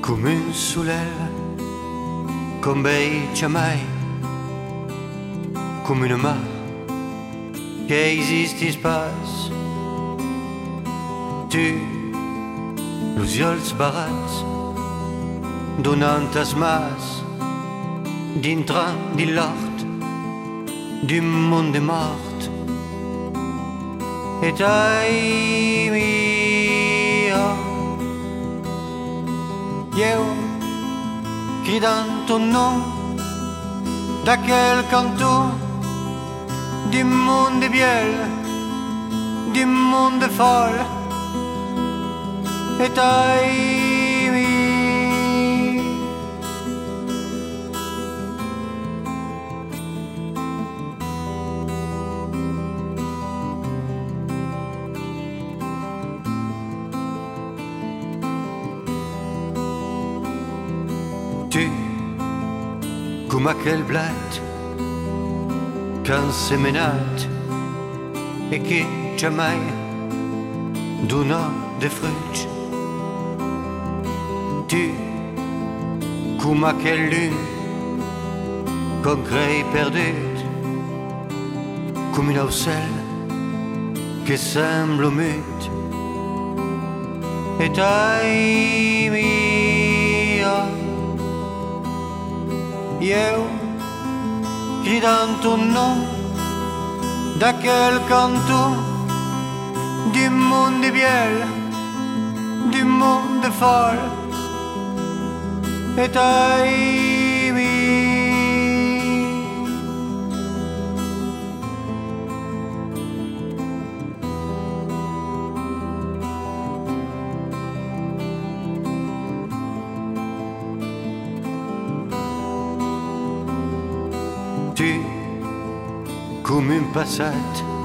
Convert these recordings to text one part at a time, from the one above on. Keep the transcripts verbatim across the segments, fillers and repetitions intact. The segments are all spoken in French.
come un soleil, comme bei jamais, come une mar che esiste spas. Tu, los ulls barats, donant as mas, dintre di l'hort, du monde mort. Et ai mia, io cridant ton nom d'aquel canto du monde biel, du monde folle. Et ai mi tu come aquel blat qu'un semenat et che jamais dona de fruits. Tu come aquel lune qu'on crée perdut, comme une ocell che semble mute. Et ai mia, io cridant ton nom d'aquel canto du monde biel, du monde folle. Et ai mi tu come un passat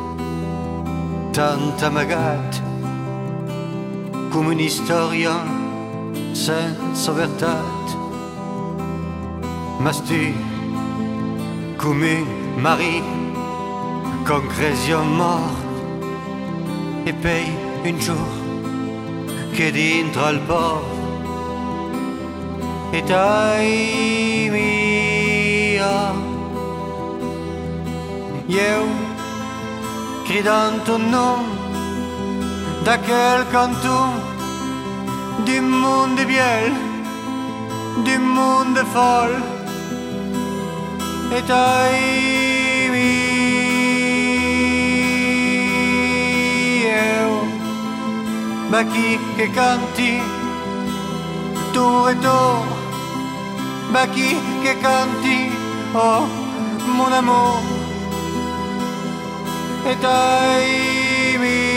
tant amagat, come un historien senza vertat. Mas tu come un mari con cresion mort e pei un jour che dintre al port. Et ai mia, io cridant ton nom d'aquel canto du monde biel, du monde folle. Et ai mi io, ma chi che canti tour et tour, ma chi che canti, oh mon amour. Et ai mi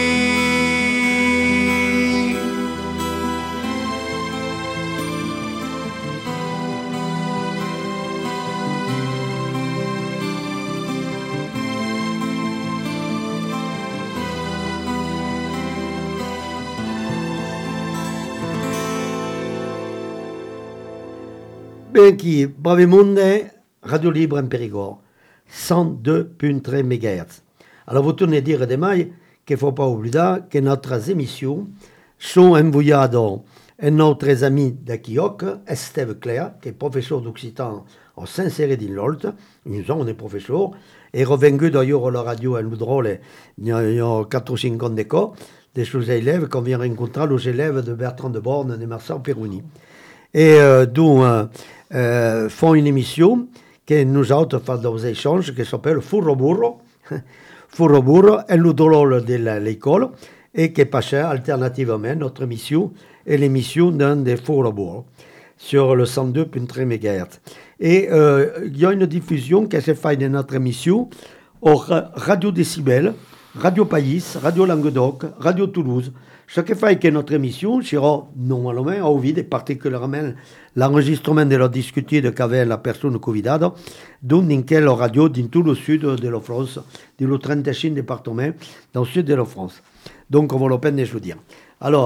Ben qui, Bravemonde, Radio Libre en Périgord, cent deux virgule trois mégahertz. Alors vous tournez dire demain qu'il ne faut pas oublier que notre émission sont envoyées à notre ami d'Akioc, Esteve Cléa, qui est professeur d'occitan au Saint-Céré d'Inlolt. Nous sommes des professeurs. Et revenu d'ailleurs à la radio à Loudrol, il y a quatre ou cinq ans d'école, des choses élèves qu'on vient rencontrer les élèves de Bertrand de Borne et Marcel Perroni. Et euh, d'où euh, euh, font une émission que nous autres faisons des échanges qui s'appelle Furro Burro. Furro Burro est le drôle de l'école et qui passe alternativement notre émission et l'émission d'un des Furro Burro sur le cent deux virgule trois mégahertz. Et euh, il y a une diffusion qui se fait de notre émission au Radio Décibel, Radio Pays, Radio Languedoc, Radio Toulouse. Ce qui fait que notre émission sera normalement au vide, et particulièrement l'enregistrement de la discutée qu'avait la personne convidada, dans quelle radio dans tout le sud de la France, dans le trente-cinq départements dans le sud de la France. Donc, on va la peine de le dire. Alors,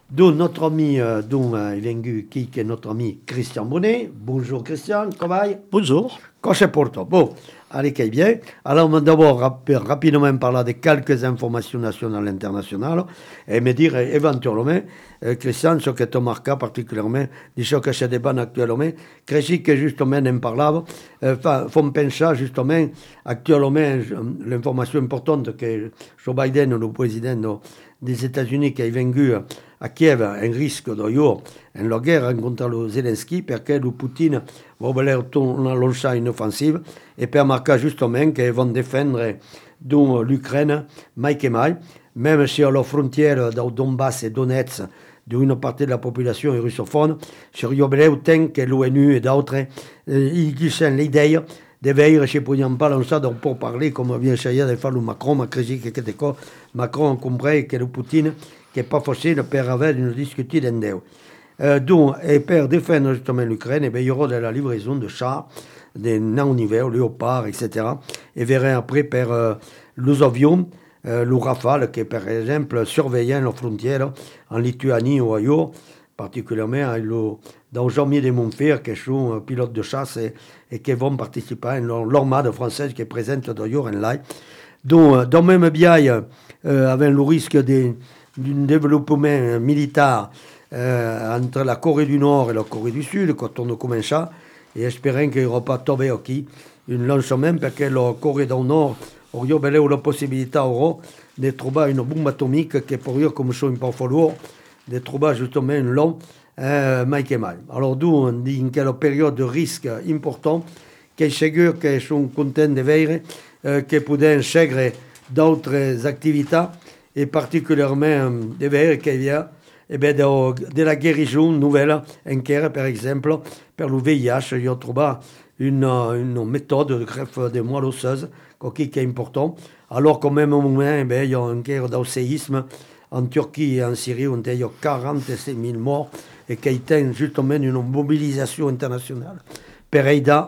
dont notre ami, euh, dont euh, il venu, qui, qui est notre ami Christian Bonnet. Bonjour Christian, comment va? Bonjour. Cosa porto? Bon, allez, qu'est bien. Alors, on va d'abord rap rapidement parler de quelques informations nationales et internationales et me dire éventuellement, euh, Christian, ce qui te marque particulièrement, di ciò che si débat actuellement, credi che justement ne parlavo, euh, font penser justement actuellement l'information importante que Joe Biden, le président des États-Unis, qui est venu a Kiev, un risque d'ailleurs, en guerra contre le Zelensky, perché le Poutine va voler lancer une offensive et per marquer justement qu'ils vont défendre l'Ukraine mai che mai, même si à la frontière de Donbass et Donetsk, d'une partie de la population est russophone, sarebbe autant que l'ONU et d'autres, ils disent l'idée de veillere ci possiamo pas lancer un po' parler, come vient essayer de faire le Macron, ma crisi che che Macron a compris que le Poutine, che è pas facile per avere une discuter d'endeu. Euh, donc, et pour défendre justement l'Ukraine, eh bien, il y aura de la livraison de chars, des non-hiver, léopards, et cetera. Et verrez après par euh, les avions, euh, le Rafale, qui par exemple surveillant la frontière en Lituanie ou ailleurs, particulièrement le, dans Jean-Mier de Montfer, qui sont euh, pilotes de chasse et, et qui vont participer à l'armade française qui est présente d'ailleurs en live. Donc, euh, dans le même biais, euh, avec le risque d'un développement militaire euh, entre la Corée du Nord et la Corée du Sud, quand on commence ça, et espérons qu'il n'y aura pas tombé aussi un lancement, parce que la Corée du Nord aurait la possibilité de trouver une bombe atomique qui pourrait, comme ça, un peu falloir, de trouver justement un long, euh, mai que mai. Alors, d'où on dit in quelle période de risque important, qu'ils sont qu'ils sont contents de veiller, euh, qu'ils peuvent intégrer d'autres activités, et particulièrement de veiller qu'il y a eh bien, de, de la guérison nouvelle, en Caire, par exemple, pour le V I H, il y a trouvé une, une méthode de greffe de moelle osseuse, qui est important. Alors qu'au même moment, eh bien, il y a un guerre d'un séisme en Turquie et en Syrie, où il y a quarante-six mille morts, et qui a justement une mobilisation internationale pour aider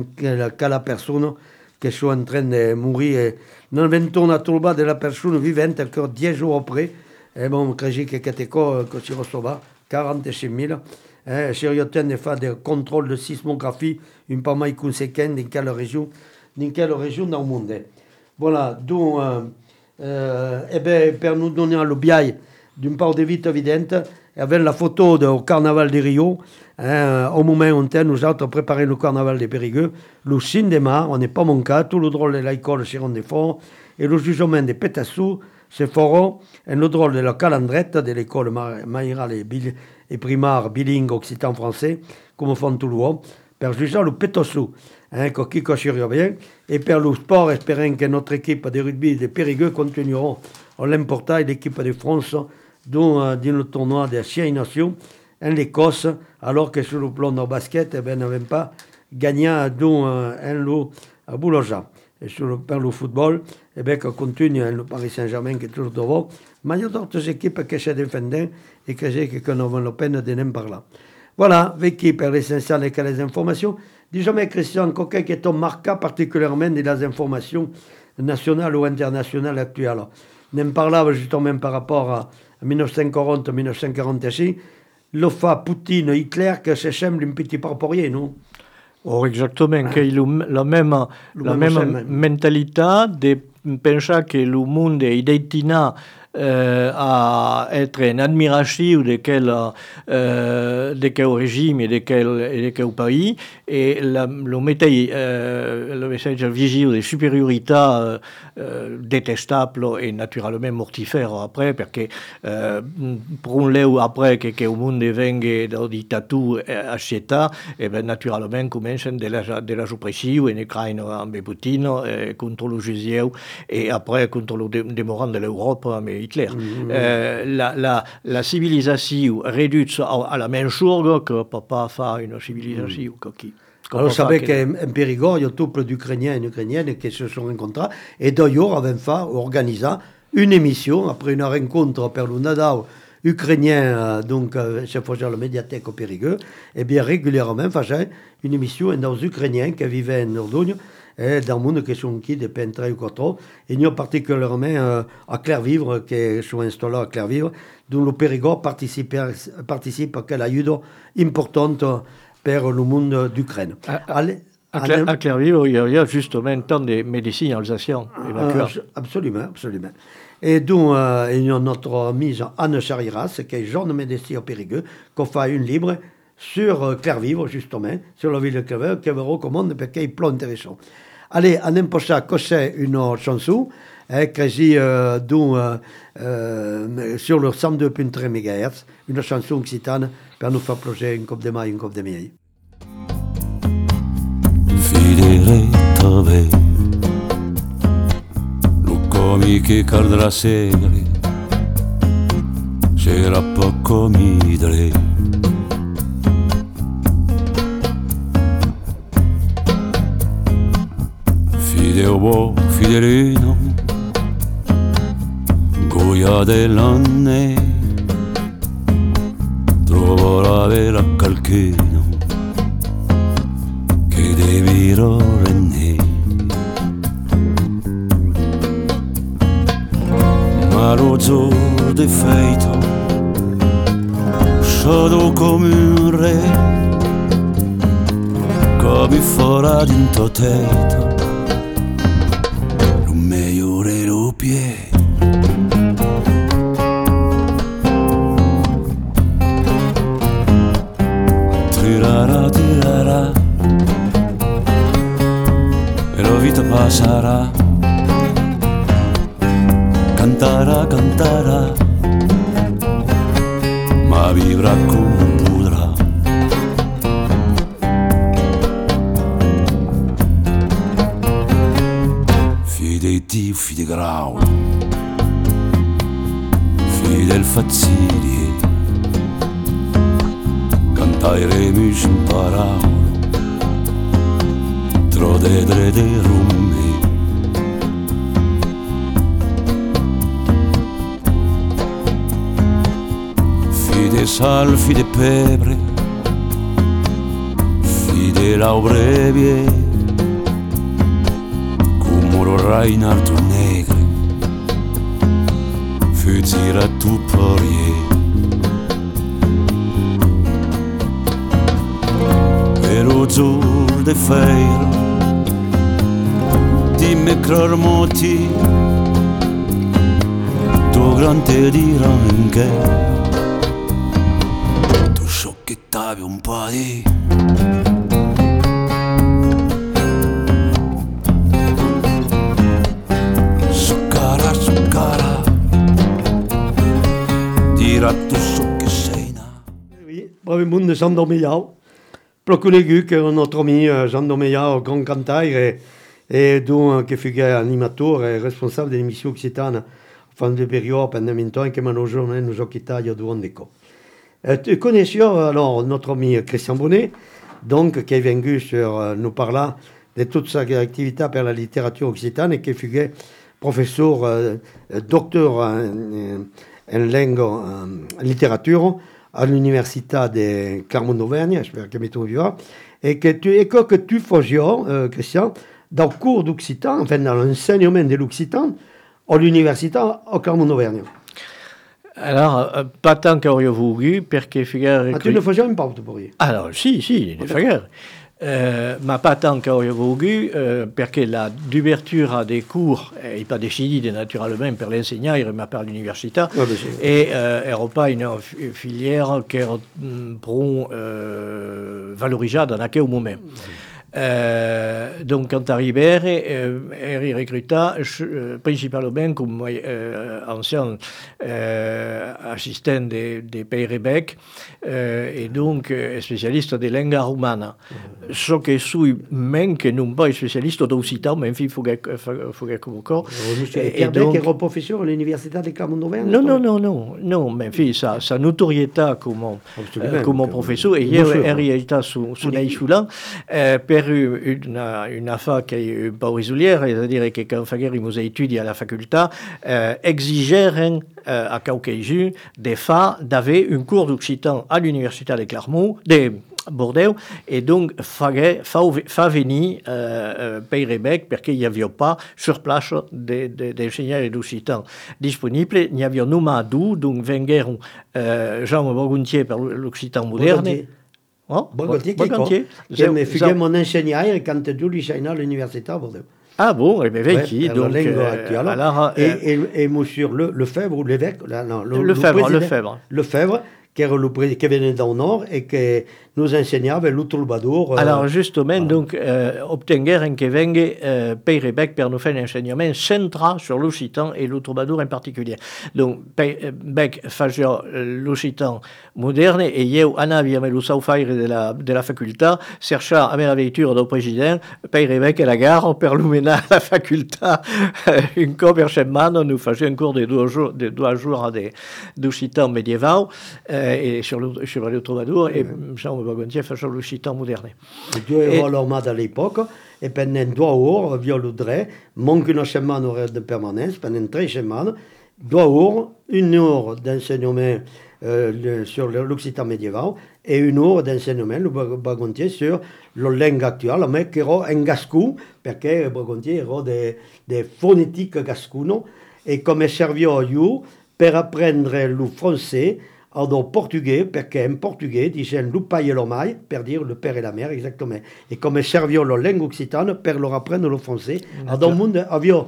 la personne qui sont en train de mourir. Non venons à trouver de la personne vivante encore dix jours après. Et bon, credi che che che si reçoit quarante-six mille. Eh, si on de faire des contrôles de sismographie un peu moins conséquents dans quelle région, dans quelle région dans le monde. Voilà, donc, euh, euh, eh bien, pour nous donner le biais d'une part de vite évidente, avec la photo du carnaval de Rio, hein, au moment où nous avons préparé le carnaval de Périgueux, le cinéma, on n'est pas manqué, tout le drôle de l'école seront des fonds, et le jugement de Pétassou, se feront et le drôle de la calandrette de l'école maïrale et, et primaire bilingue occitan-français, comme font tout le monde, pour juger le Pétassou, hein, qui cocherait bien, et pour le sport, espérant que notre équipe de rugby de Périgueux continueront à l'importer l'équipe de France dans, euh, dans le tournoi des Six Nations en Écosse, alors que sur le plan de basket, eh ben, n'avaient pas gagné dans euh, un lot à Boulanger. Et sur le plan du football, eh bien, qu'on continue hein, le Paris Saint-Germain qui est toujours devant, mais il y a d'autres équipes qui se défendent et qui, qui n'ont la peine de n'en parler. Voilà, Vicky, pour l'essentiel et les informations. Dis-moi, Christian, quelqu'un qui te marqué particulièrement de les informations nationales ou internationales actuelles. On parlava justement par rapport à mille neuf cent quarante mille neuf cent quarante-six, le fait Poutine, Hitler, que ça semble un petit peu pour rien, non? Oh, exactement, ah. Qu'il a la même, la même mentalità de pensare che il mondo è destinato eh, a essere in admirazione di quel, eh, di quel regime e di quel, di quel paese e la, lo mette eh, le messaggio visivo di superiorità eh, detestabile e naturalmente mortifero après perché eh, per un leu après che, che il mondo venga da dittatura a città e ben naturalmente cominciano della, della soppressione in Ucraina amb Putin eh, contro lo Gesù e après contro lo de, demorant dell'Europa amb Hitler. Mm-hmm. Eh, la, la, la civilisation réduite à, à la même chose que peut pas faire une civilisation mm. qui Alors, vous savez qu'en Périgord, il y a tout plein d'Ukrainiens et d'Ukrainiennes qui se sont rencontrés. Et d'ailleurs, avaient fait organiser une émission après une rencontre pour le Nadal ukrainien, donc, je faisais la médiathèque au Périgueux, et bien régulièrement, faisait une émission dans les Ukrainiens qui vivaient en Dordogne, et dans le monde qui sont qui depuis trois ou quatre ans. Et nous particulièrement euh, à Clairvivre, qui sont installés à Clairvivre, dont le Périgord participe, participe à quelle aide importante pour le monde d'Ukraine. À, Allez, à, Claire, à Clairvivre, il y a justement un temps de médecine alsacien. Euh, absolument, absolument. Et donc, euh, il y a notre amie Anne Chariras, qui est jeune médecin au Périgueux, qui fait une libre sur euh, Clairvivre, justement, sur la ville de Clairvivre, qui vous recommande parce qu'elle est plein intéressant. Allez, on aime ça cocher une chanson, hein, que j'ai euh, donc, euh, euh, sur le cent deux virgule trois mégahertz, une chanson occitane pour nous faire plonger une coupe de maille, une coupe de miel. Fidere tove Lucomi che caldra segre C'era poco midre Fideo fiderino Goia dell'anne Trovo la vera calchino Che devi rorenne Ma rozzo de feito Sciado come un re Come fuori d'into teto Lo migliore lo pie Tirara tirara E la vita passerà Cantarà, cantarà Ma vivrà come potrà Fide di Dio, fide grau Fide del fazzili Cantai remis in paraulo Trode drede rummi Fide sal, fide pebre Fide laubrevie Cumuro Reinhardt negre Fuzira tu porie Vero zur de feir Dimmi crormoti Tu grande dirà in che Tu sciocchettavi un po' di Succara, succara Dirà tu sciocchessena Oui, bravo monde de Jean Dormeillat. Procuré que notre ami Jean Dormeillat au Grand Cantaire et et donc qui fut animateur et responsable de l'émission occitane fin de période pendant vingt ans que malheureusement nous a quitté il y a deux ans d'éco. Tu connaissais alors notre ami Christian Bonnet, donc qui est venu sur euh, nous parler de toute sa activité pour la littérature occitane et qui fut professeur, euh, docteur en, en langue, en littérature à l'université de Clermont-Auvergne, j'espère que tu vivras, et que tu, et que, que tu faisais, euh, Christian, dans le cours d'occitan, enfin dans l'enseignement de l'occitan, à l'université à Clermont-Auvergne. Alors, euh, pas tant qu'auriez voulu, perché figure... Ah, tu ne faisais même pas, tu pourrais. Alors, si, si, ne figure. Euh, ma pas tant qu'auriez voulu, euh, perché la d'ouverture à des cours, et pas décidé naturellement per l'enseignant, il m'a par l'université, Ah, et euh, era pas une filière qui era pro euh, valorisée dans aquel moment. Euh, donc, quand arrivé, euh, eri recruta euh, principalement comme euh, ancien euh, assistant de, de Pays Rebec euh, et donc euh, spécialiste de langue roumaine. Mm-hmm. Ce que je suis même que non pas spécialiste d'occitan, mais il faut que je encore. Et donc, qui est professeur à l'université de Clermont-Auvergne? Non, non, non, non, non, mais enfin, sa, sa notoriété comme, euh, comme professeur, et hier, eri était sous Naïchoulan, per une, une affaire qui est un peu régulière, c'est-à-dire que quand il nous a étudié à la faculté, euh, exigèrent euh, à quelques jours des fois d'avoir un cours d'occitan à l'université de Clermont, de, Bordeaux, e donc faghe, fa, fa venir eh, Peyrebec perché n'y avait pas sur place des de, de ingénieurs d'occitan disponibles, n'y avait pas d'où, donc vengueron eh, Jaume Borgontier per l'occitan moderne. Oh, Borgontier, Borgontier, che mi figure mon ingegnere quand tu lui sei all'università a Bordeaux. Ah bon, eh bien, vecchi, ouais, donc... Euh, alors, et, et, et monsieur Le, Lefebvre, ou l'évêque, là, non, le, Lefebvre, le Lefebvre. Lefebvre, qui, era le, qui venait du nord et qui nous enseignava le troubadour. Euh, alors, justement, voilà. donc, euh, obtengueren que vengue euh, Peyrebec per nous faire un enseignement central sur l'occitan et le troubadour en particulier. Donc, Peyrebec faisait l'occitan moderne et io anaviam lo saufaire de la, de la facultà, chercha a la veitura del président, Peyrebec à la gare per l'umenar la facultà un cop per setmana, nous faisait un cours de deux jours, de deux jours d'occitan médiéval euh, et sur le, sur le troubadour, et Jean Borgontier faisait l'occitan moderne. Et due ero all'ormata all'epoca, e pendant due ore, via le dre, manque une semaine horaire de permanence, pendant tre semaines, deux heures, une heure d'enseignement euh, le, sur l'occitan médiéval et une heure d'enseignement, le Borgontier, sur la langue actuelle, mais qui era en gascon, perché le Borgontier era des de phonétiques gascuno, et comme servio io per apprendre le français, au portugais, perché en portugais dicono le pai e lo mai, per dire le père et la mère, exactement. Et comme servio la langue occitane, per leur apprendre le français. Dans le monde, avio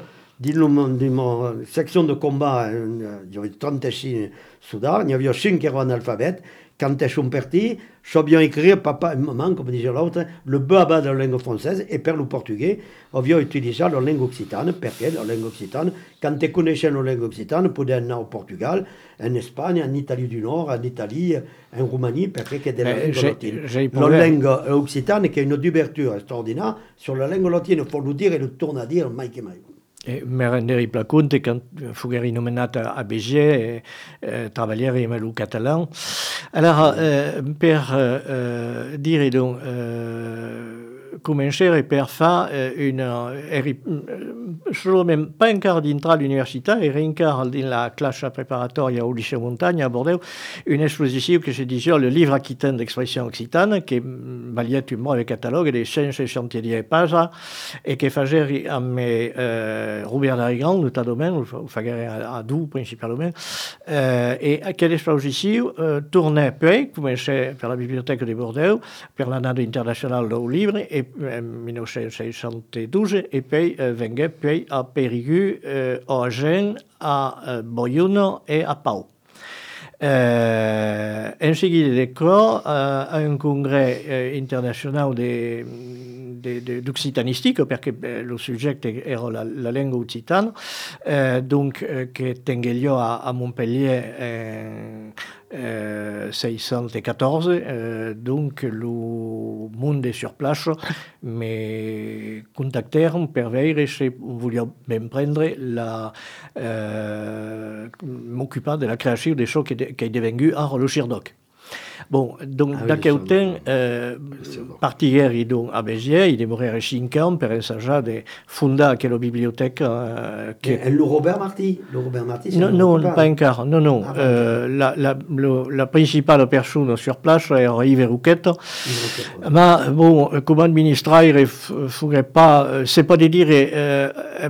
di ma section de combat, il y avait trentacinque soldats, il y avait cinq qui étaient analphabètes. Quand ils sont partis, j'ai bien écrit, papa et maman, comme disait l'autre, le baba de la langue française, et per le portugais, avio utilisé la langue occitane, perché la langue occitane, quand tu connaissais la langue occitane, pouvais aller au Portugal, en Espagne, en Italie du Nord, en Italie, en Roumanie, perché c'est la langue latine. La langue occitane, qui est une ouverture extraordinaire, sur la langue latine, il faut le dire et le tourner à dire, mai che mai. E mi renderei pla conto che fugeri nominata a Béziers e eh, travagliare in lu catalan. Allora, eh, per eh, dire donc, eh, cominciare per fare eh, una, eri, solo même pas encara dintre l'università, era encara nella classe preparatoria au lycée Montagne a Bordeaux, une exposition che si disait le livre aquitaine d'expression occitane, che valiait un mois avec catalogue de cent soixante-dix pages, et che faisait a me eh, Robert Darigan, notamment, o fagare a, a du principalement, eh, e quelle exposition eh, tournait poi, commençait per la bibliothèque de Bordeaux, per l'année internationale du livre, et en millenovecentosesantadue, e poi eh, vengue poi a Périgueux, eh, a Agen, a eh, Boiuno e a Pau. Eh, en seguida d'acord, eh, a un congrès eh, international de, de, de, d'occitanistique, perché eh, le sujet era la, la lingua occitana, eh, donc eh, che tengue lieu a, a Montpellier en eh, seicentoquatorze, eh, donc le monde est sur place, mais contactèrent per veire si volia ben prendre la eh, m'occupar de la création de això que, de, que est devenu a le Girdoc. Bon, donc, ah, d'aquest oui, temps, euh, partigueri donc a Béziers, il demorèrent cinq ans per ensajar de fondar aquella biblioteca. Euh, que... Et le Robert Martí, le Robert Martí, non, non, pas encore, non, non. Ah, euh, la, la, la, la principale personne sur place era Yves Rouquette, ouais. Mais bon, comme administrateur, il ne faudrait pas, c'est pas de dire, euh,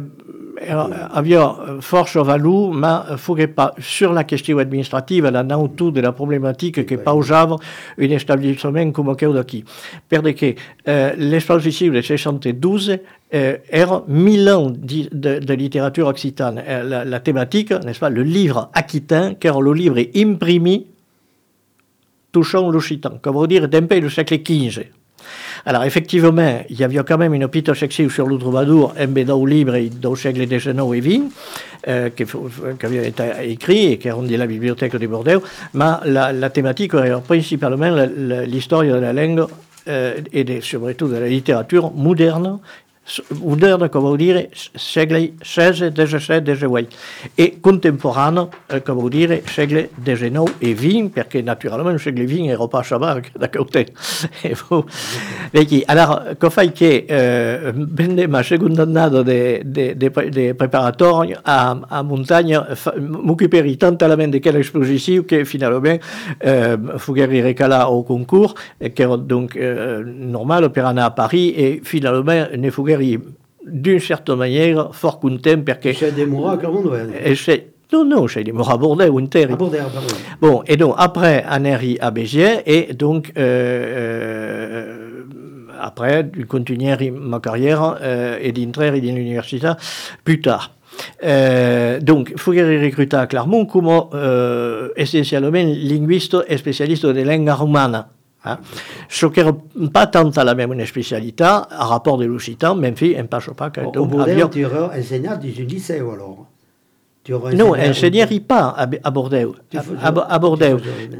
havia força valor, ma faudrait pas, sur la question administrative, la autour de la problématique que pausava un établissement comme aquell d'aquí. Perquè que eh, l'exposició de soixante-douze eh, era mille ans de, de, de littérature occitane. Eh, la, la thématique, n'est-ce pas, le livre aquitain, qui era le livre imprimé touchant l'occitan, comme on dire, d'un pays du siècle quinze. Alors, effectivement, il y avait quand même une petite section sur le troubadour, un bédou libre du siècle dix-neuf et vingt, euh, qui, qui avait été écrit et qui a rendu la bibliothèque de Bordeaux, mais la, la thématique era principalement l'histoire de la langue euh, et de, surtout de la littérature moderne, moderne, come vuol dire, segle seize, diciassette, diciotto, e contemporanea, come vuol dire, segle diciannove e vint, perché naturalmente il segle vint era pas a saber da che Vedi, allora, che fai che eh, vendem a secondo andato dei de, de, de preparatori a, a montagna, m'occuperi tanto alla mente che l'esposizione che finalmente eh, fugeri recala au concours, che era donc eh, normale per andare a Paris, e finalmente ne fugeri d'une certaine manière fort content perché... C'è dei mura che non Non, non, c'est des morts à Bordeaux, un terri. À Bordeaux, pardon. Bon, et donc, après, on est à Béziers, et donc, euh, euh, après, je continuer ma carrière euh, et d'entrer dans l'université plus tard. Euh, donc, Fougeri recruta à Clermont comme euh, essentiellement linguiste et spécialiste de langue romane. Hein. Ce qui n'est pas tant à la même spécialité, à rapport de l'occitan, même si on ne passe pas que... Au Bordeaux, tu aurais enseigné dans un lycée, alors? Non, ingegnerie pas à Bordeaux. À, à Bordeaux,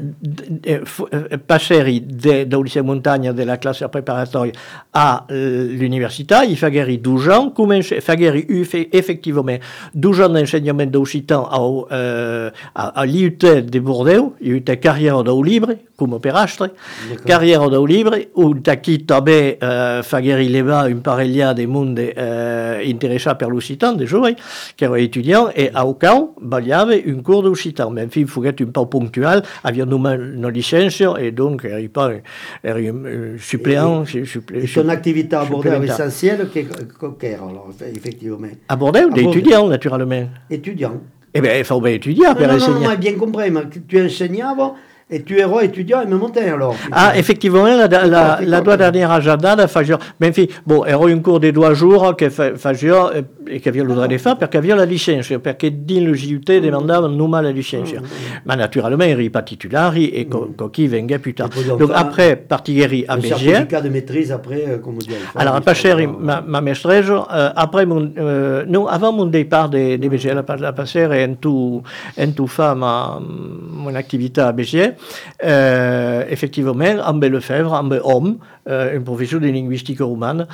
passeri dal lycée montagne de la classe préparatoire à l'université, il fallait douze ans, il fallait effectivement douze ans d'enseignement d'occitan à, euh, à, à l'I U T de Bordeaux, l'I U T carrière d'au libre, comme perastre, carrière d'au libre, où qui també euh, fallait levar un parellat de monde euh, intéressé par l'occitan, des jeunes qui étaient étudiants, et à Ocao, il y avait un cours d'occitan, même s'il faut être un peu ponctuel, avions nous nos licences, et donc il n'y pas un suppléant. Et, suppléant et ton activité à Bordeaux essentielle, qu'est-ce alors, effectivement? À Bordeaux, d'étudiants, naturellement. Étudiants? Eh bien, il faut bien étudier pour non, enseigner. Non, non, bien compris, mais tu enseignais avant. Et tu es étudiant et me montais alors. Ah, effectivement, la, la, la, la doigt dernière agenda, faisait, même si, bon, il y a eu un cours de deux jours que faisait, et qui avait le droit de faire, parce qu'il y avait la licence, parce que dans le J U T demandait nous la licence. Mais naturellement, il n'y a pas titulaire, et qui venait plus tard. Donc après, partigeri à Béziers. Un certificat de maîtrise après, comme on dit. Alors, pas cher, ma, ma maîtresse, euh, après mon, euh, non, avant mon départ de, de Béziers, la, la passer et en tout, en tout fait ma, mon activité à Béziers. Euh, effectivement, Ambe Lefebvre, Ambe Homme, euh, un professeur de linguistique romane,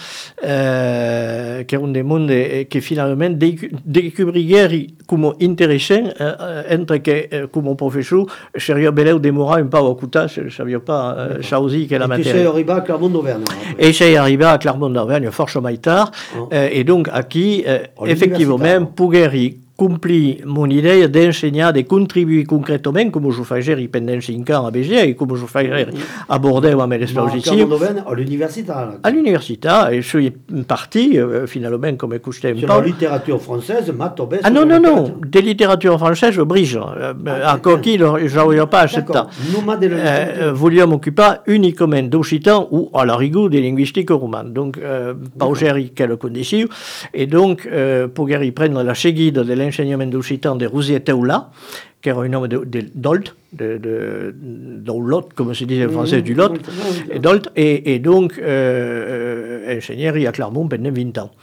euh, qui est un des mondes qui finalement découvrirait comme intéressant, euh, entre que euh, comme professeur, serait beleu demorar un peu à Cuta, je ne savais pas, euh, ça aussi que la matière. Et tu sais arriver à Clermont d'Auvergne. Et c'est arrivé à Clermont d'Auvergne, forcément tard, oh. euh, et donc à qui, euh, effectivement, Pougueri accompli mon idée d'enseigner, de contribuer concrètement, comme je faisais pendant cinq ans à Béziers, et comme je faisais à Bordeaux, à Médestal ici. À l'université. À l'université, et je suis parti, euh, finalement, comme écouté un peu. Sur la littérature française, Matt Obès. Ah non, non, non, de littérature française, brise. Euh, ah, à Coquille, je n'avais pas assez de temps. Euh, voulais m'occuper uniquement d'occitan ou à la rigueur des linguistiques romanes. Donc, euh, pas gérer quelles conditions. Et donc, euh, pour y prendre la seguide de l'enseignement d'occitan de Rousier Teula, qui era un homme de, de Dolt, de, de, de Lot, comme se disait en français, du Lot, et Dolt, et, et donc euh, euh, enseigner à Clermont pendant vingt ans.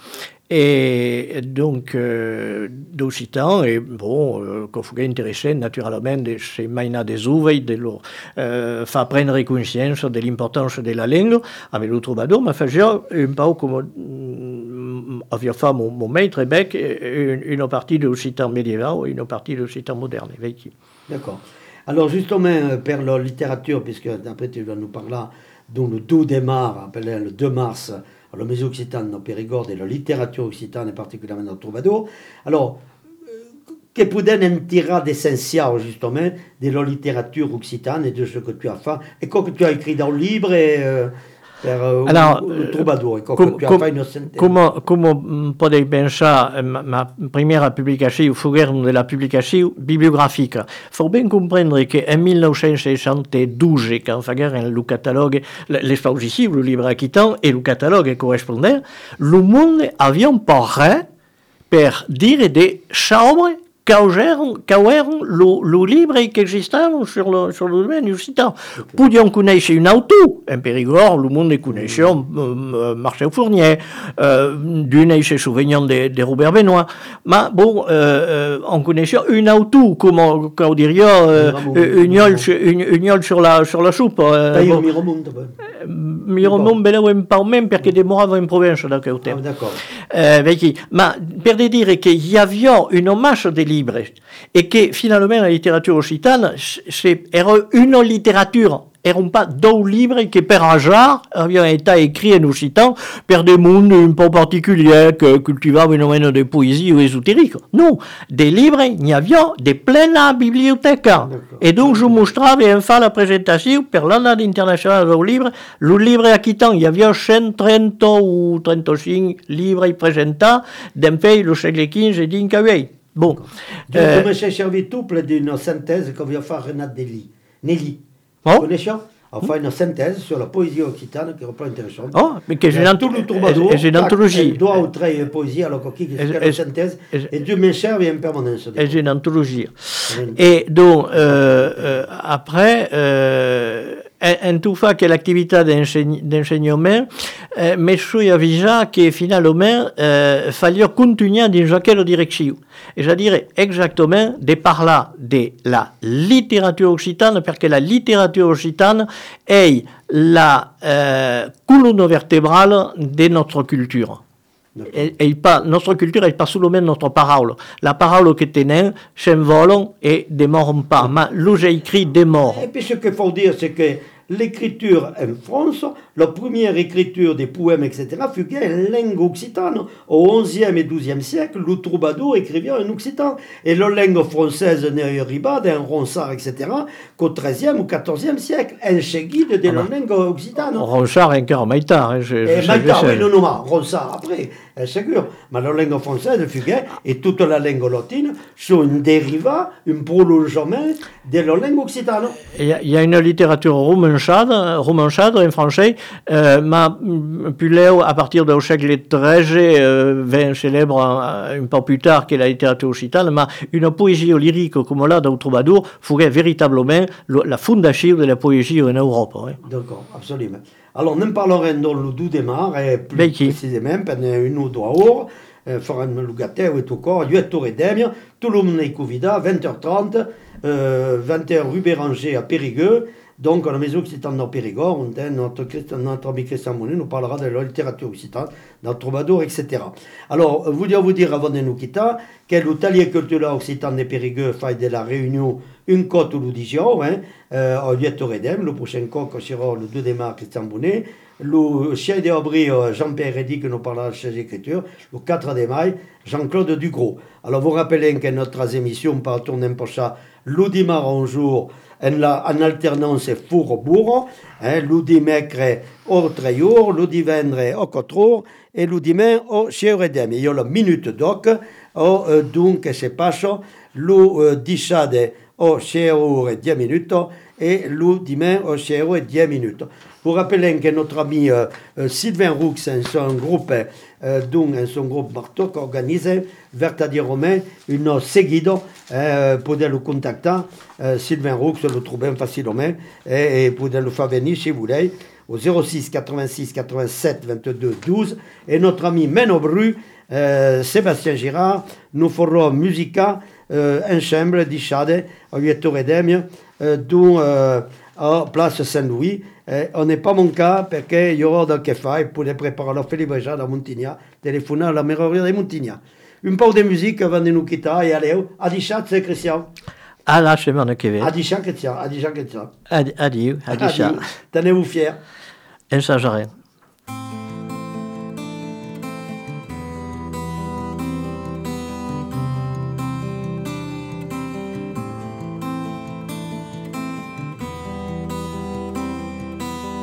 Et donc, euh, d'occitan, et bon, euh, qu'on faut intéressé naturellement de ces maina des ouvriers, de leur euh, faire prendre conscience de l'importance de la langue, avec le troubadour, mais faisait un peu comme avait fait mon, mon maître Bec, une, une partie de l'occitan médiéval et une partie de l'occitan moderne. D'accord. Alors, justement, per la littérature, puisque après tu vas nous parler, dont le tout démarre, appelé le deux mars, la maison occitane au Périgord et la littérature occitane, et particulièrement dans le troubadour. Alors, que pouvait en tirer d'essentiel, justement, de la littérature occitane et de ce que tu as fait, et quoi que tu as écrit dans le livre, et euh, per euh, alors, le troubadour, et quoi com, que tu as com, fait une synthèse. Comment, comment podez penser, ma, ma première publication, il faut de la publication bibliographique. Il faut bien comprendre qu'en dix-neuf cent soixante-douze, quand on fait le catalogue, l'exposition, le livre acquittant et le catalogue correspondant, le monde avait parlé pour dire des chambres qu'auèrent le livre qui existait sur le, sur le domaine occitan. Poudions connaître une auto, en Périgord, le monde connaissait euh, Marcel Fournier, euh, d'une se souvenant de, de Robert Benoît. Mais bon, euh, on connaissait une auto, comme on dirait, euh, une yole une, sur la, sur la soupe. D'ailleurs, Miromont. Miromont, ben là, pas même, parce que demorava en province, d'accord. Ah, d'accord. Euh, mais per dire qu'il y avait une masse de livres et que finalement la littérature occitane c'est une littérature erano pas due libri che per hasard avevano été écrits en occitan per des mondes un po' particuliers che cultivavano meno di poesie o esoterique. Non, des livres, il y avait de plena biblioteca. Et donc, je mostrava enfin la presentazione per l'année internationale del livre. Le livre acquitant, il y avait cent trenta ou trentacinque livres presentati, d'enfants, le siècle quinze et dix qu'avait. Bon. Euh, je me suis servi tout d'une synthèse qu'on vient faire Renat Nelly. Nelly. Oh? Connaissez? Enfin, une synthèse sur la poésie occitane qui est pas intéressante. Oh, mais que j'ai une tout le troubadour. J'ai une anthologie. Deux ou trois poésies, alors qui est une synthèse. Et Dieu me serve en permanence. Et j'ai une anthologie. Et donc, euh, euh, après, euh, en tout cas, que l'activité d'enseignement, euh, mais je suis avisé que finalement, euh, fallait continuer dans quelle direction. Et je dirais exactement de parler de la littérature occitane, parce que la littérature occitane est la euh, colonne vertébrale de notre culture. Et, et pas, notre culture n'est pas seulement notre parole. La parole que tenons s'envole et ne meurt pas. Mais là, j'ai écrit des morts. Et puis ce qu'il faut dire, c'est que l'écriture en France, la première écriture des poèmes, et cetera, fut en langue occitane. Au onzième et douzième siècle, le troubadour écrivait en occitan. Et la langue française n'arriva d'un Ronsard, et cetera, qu'au treizième ou quatorzième siècle, en seguide de la langue occitane. Ronsard encore Maïtard. Hein, je, et je Maïtard, oui, non, non, Ronsard après, c'est sûr. Mais la langue française fut gain, et toute la langue latine sont un dérivat, un prolongement de la langue occitane. Il y, y a une littérature romanchade, romanchade en français, euh, mais plus à partir du siècle treize, euh, vint célèbre un, un peu plus tard que la littérature occitane, mais une poésie lyrique comme là dans Troubadour ferait véritablement le, la fondation de la poésie en Europe. Oui. D'accord, absolument. Alors, nous parlerons dans le douze mars, et plus ben précisément, pendant une ou deux heures, euh, farons le gâteau et tout corps, huit heures et demie, tout le monde est convidé, vingt heures trente, euh, vingt et un rue Béranger à Périgueux. Donc, à la maison occitane dans Périgord, on a notre, notre ami Christian Monet nous parlera de la littérature occitane, dans le troubadour, et cetera. Alors, vous dire, vous dire avant de nous quitter, que l'atelier culturel occitan de Périgueux fait de la réunion une côte ou l'audition, hein, euh, à huit heures trente, le prochain coq sera le deux mars, Christian Monet, le chef de Aubry, Jean-Pierre Eddy, qui nous parlera de ses écritures, le quatre mai, Jean-Claude Dugros. Alors, vous rappelez que notre émission part tourner pour ça, le dimanche un jour, en, la, en alternance four-bourg, hein, le dimanche au treize, le dimanche au quatre heures, et le dimanche au six heures trente. Il y a la minute doc, au, euh, donc, se passe le euh, dix-sept au six heures dix minutes, et le dimanche au six heures dix minutes. Vous rappelez que notre ami euh, euh, Sylvain Roux, en son groupe, euh, donc en son groupe Marteau, qui organise, Vertadier Romain, une seguido, euh, pour le contacter, euh, Sylvain Roux, le trouver facilement, et, et pour le faire venir si vous voulez, au zéro six quatre-vingt-six quatre-vingt-sept vingt-deux douze, et notre ami Meno Bru, euh, Sébastien Girard, nous ferons musica, euh, en chambre, d'Ichade, à huit heures trente, euh, dont, euh, à Place Saint-Louis. Eh, on n'est pas mon cas parce qu'il y aura dans le fai pour préparer la Félibreja à Montigna, téléphoner à la mairie de Montigna. Un peu de musique avant de nous quitter et allez, à dichat, c'est Christian. À la semaine qui vient. À dichat, Christian, à dichat, Christian. Adieu, à dichat. Tenez-vous fiers. En Saint-Jean.